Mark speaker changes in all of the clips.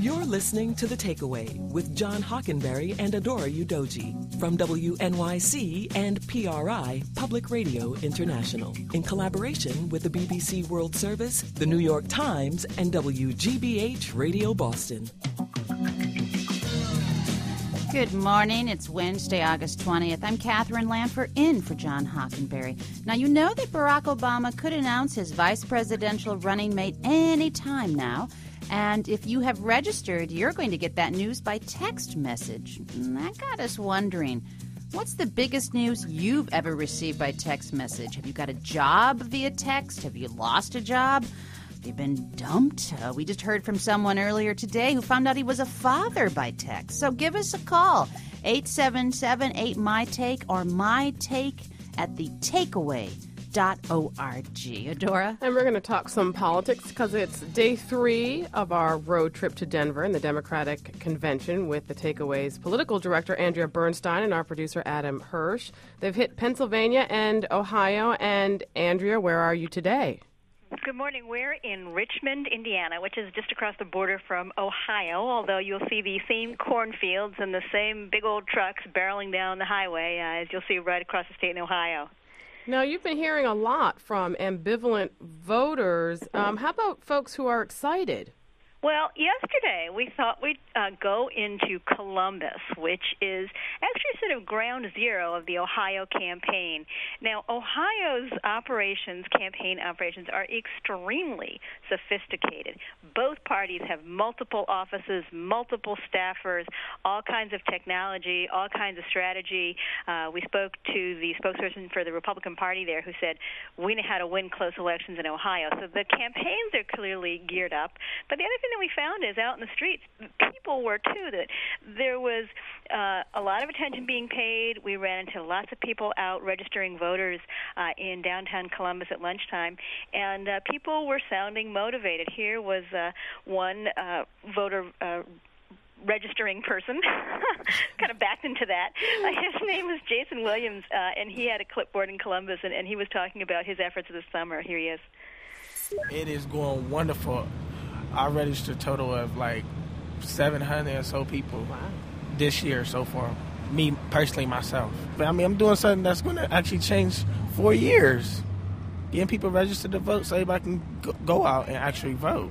Speaker 1: You're listening to The Takeaway with John Hockenberry and Adora Udoji from WNYC and PRI, Public Radio International, in collaboration with the BBC World Service, the New York Times, and WGBH Radio Boston.
Speaker 2: Good morning. It's Wednesday, August 20th. I'm Catherine Lanford in for John Hockenberry. Now, you know that Barack Obama could announce his vice presidential running mate any time now. And if you have registered, you're going to get that news by text message. And that got us wondering, what's the biggest news you've ever received by text message? Have you got a job via text? Have you lost a job? Have you been dumped? We just heard from someone earlier today who found out he was a father by text. So give us a call, 877-8MY-TAKE or MyTake at thetakeaway.org. Adora?
Speaker 3: And we're going to talk some politics because it's day 3 of our road trip to Denver and the Democratic Convention with the Takeaway's political director, Andrea Bernstein, and our producer, Adam Hirsch. They've hit Pennsylvania and Ohio. And, Andrea, where are you today?
Speaker 4: Good morning. We're in Richmond, Indiana, which is just across the border from Ohio, although you'll see the same cornfields and the same big old trucks barreling down the highway as you'll see right across the state in Ohio.
Speaker 3: Now, you've been hearing a lot from ambivalent voters. How about folks who are excited?
Speaker 4: Well, yesterday we thought we'd go into Columbus, which is actually sort of ground zero of the Ohio campaign. Now, Ohio's campaign operations, are extremely sophisticated. Both parties have multiple offices, multiple staffers, all kinds of technology, all kinds of strategy. We spoke to the spokesperson for the Republican Party there who said, we know how to win close elections in Ohio. So the campaigns are clearly geared up. But the other thing that we found is out in the streets, people were too, that there was a lot of attention being paid. We ran into lots of people out registering voters in downtown Columbus at lunchtime, and people were sounding motivated. Here was one voter registering person, kind of backed into that. His name was Jason Williams, and he had a clipboard in Columbus, and he was talking about his efforts this summer. Here he is.
Speaker 5: It is going wonderful. I registered a total of like 700 or so people this year so far, me personally myself. But I mean, I'm doing something that's going to actually change 4 years, getting people registered to vote so everybody can go out and actually vote.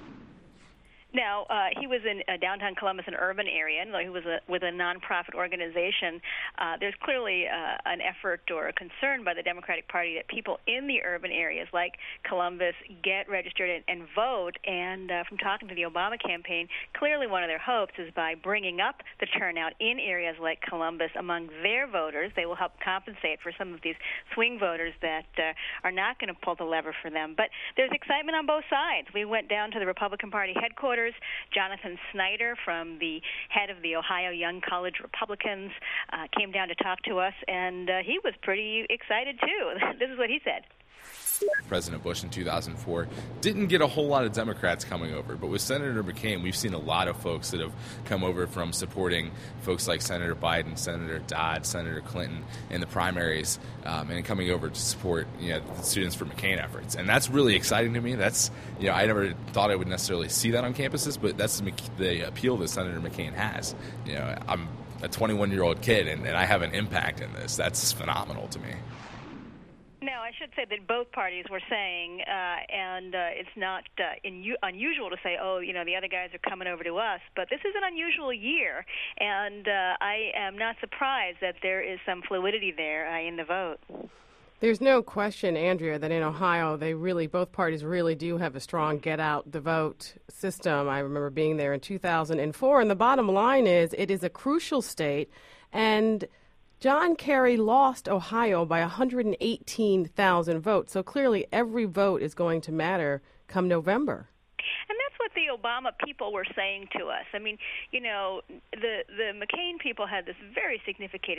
Speaker 4: Now, he was in downtown Columbus, an urban area, and he was with a nonprofit organization. There's clearly an effort or a concern by the Democratic Party that people in the urban areas like Columbus get registered and vote. And from talking to the Obama campaign, clearly one of their hopes is by bringing up the turnout in areas like Columbus among their voters, they will help compensate for some of these swing voters that are not going to pull the lever for them. But there's excitement on both sides. We went down to the Republican Party headquarters. Jonathan Snyder, from the head of the Ohio Young College Republicans, came down to talk to us, and he was pretty excited, too. This is what he said.
Speaker 6: President Bush in 2004 didn't get a whole lot of Democrats coming over, but with Senator McCain, we've seen a lot of folks that have come over from supporting folks like Senator Biden, Senator Dodd, Senator Clinton in the primaries, and coming over to support the Students for McCain efforts. And that's really exciting to me. That's I never thought I would necessarily see that on campuses, but that's the appeal that Senator McCain has. I'm a 21-year-old kid, and I have an impact in this. That's phenomenal to me.
Speaker 4: Now, I should say that both parties were saying, and it's not unusual to say, the other guys are coming over to us, but this is an unusual year, and I am not surprised that there is some fluidity there in the vote.
Speaker 3: There's no question, Andrea, that in Ohio, both parties really do have a strong get-out-the-vote system. I remember being there in 2004, and the bottom line is it is a crucial state, and John Kerry lost Ohio by 118,000 votes, so clearly every vote is going to matter come November.
Speaker 4: And that's what the Obama people were saying to us. I mean, the McCain people had this very significant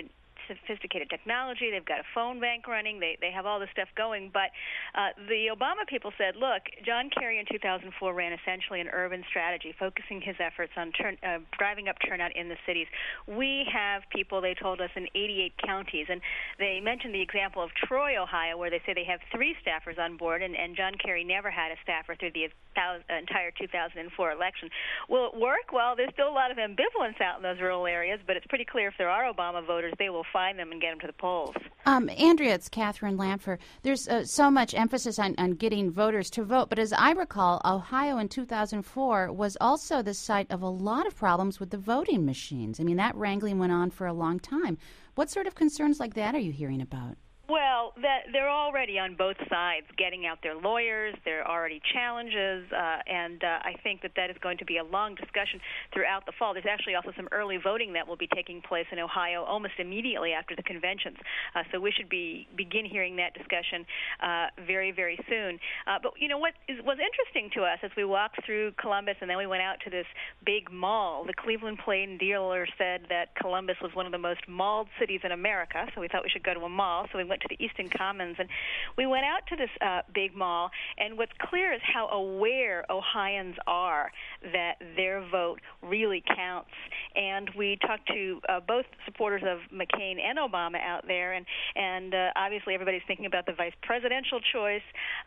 Speaker 4: sophisticated technology. They've got a phone bank running. They have all this stuff going. But the Obama people said, look, John Kerry in 2004 ran essentially an urban strategy, focusing his efforts on driving up turnout in the cities. We have people, they told us, in 88 counties. And they mentioned the example of Troy, Ohio, where they say they have 3 staffers on board, and John Kerry never had a staffer through the entire 2004 election. Will it work? Well, there's still a lot of ambivalence out in those rural areas, but it's pretty clear if there are Obama voters, they will find them and get them to the polls.
Speaker 2: Andrea, it's Catherine Lanpher. There's so much emphasis on getting voters to vote, but as I recall, Ohio in 2004 was also the site of a lot of problems with the voting machines. I mean, that wrangling went on for a long time. What sort of concerns like that are you hearing about?
Speaker 4: Well, they're already on both sides getting out their lawyers. There are already challenges, and I think that is going to be a long discussion throughout the fall. There's actually also some early voting that will be taking place in Ohio almost immediately after the conventions. So we should begin hearing that discussion very, very soon. But, you know, what was interesting to us as we walked through Columbus and then we went out to this big mall, the Cleveland Plain Dealer said that Columbus was one of the most mauled cities in America, so we thought we should go to a mall. So we went to the Easton Commons, and we went out to this big mall, and what's clear is how aware Ohioans are that their vote really counts. And we talked to both supporters of McCain and Obama out there, and obviously everybody's thinking about the vice presidential choice,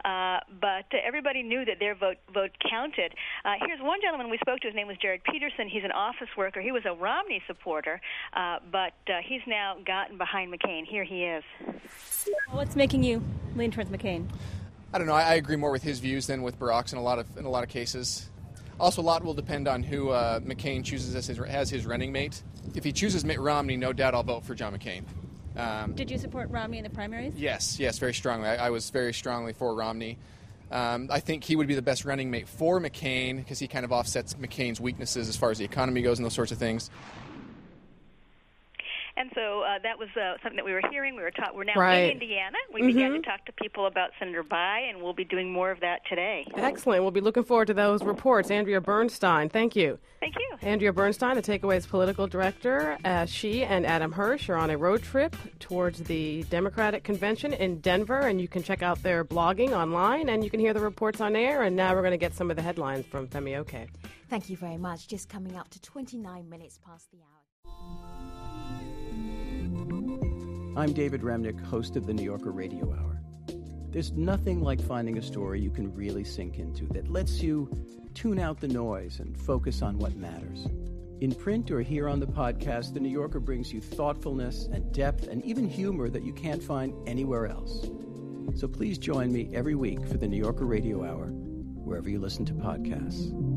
Speaker 4: but everybody knew that their vote counted. Here's one gentleman we spoke to. His name was Jared Peterson. He's an office worker. He was a Romney supporter, but he's now gotten behind McCain. Here he is.
Speaker 7: What's making you lean towards McCain?
Speaker 8: I don't know. I agree more with his views than with Barack's in a lot of cases. Also, a lot will depend on who McCain chooses as his running mate. If he chooses Mitt Romney, no doubt I'll vote for John McCain.
Speaker 7: Did you support Romney in the primaries?
Speaker 8: Yes, very strongly. I was very strongly for Romney. I think he would be the best running mate for McCain because he kind of offsets McCain's weaknesses as far as the economy goes and those sorts of things.
Speaker 4: And so that was something that we were hearing. We're now
Speaker 3: right.
Speaker 4: in Indiana. We began to talk to people about Senator Bayh, and we'll be doing more of that today.
Speaker 3: Excellent. We'll be looking forward to those reports. Andrea Bernstein, thank you.
Speaker 4: Thank you.
Speaker 3: Andrea Bernstein, the Takeaways political director. She and Adam Hirsch are on a road trip towards the Democratic Convention in Denver, and you can check out their blogging online, and you can hear the reports on air. And now we're going to get some of the headlines from Femi Oke.
Speaker 9: Thank you very much. Just coming up to 29 minutes past the hour.
Speaker 10: I'm David Remnick, host of the New Yorker Radio Hour. There's nothing like finding a story you can really sink into that lets you tune out the noise and focus on what matters. In print or here on the podcast, the New Yorker brings you thoughtfulness and depth and even humor that you can't find anywhere else. So please join me every week for the New Yorker Radio Hour, wherever you listen to podcasts.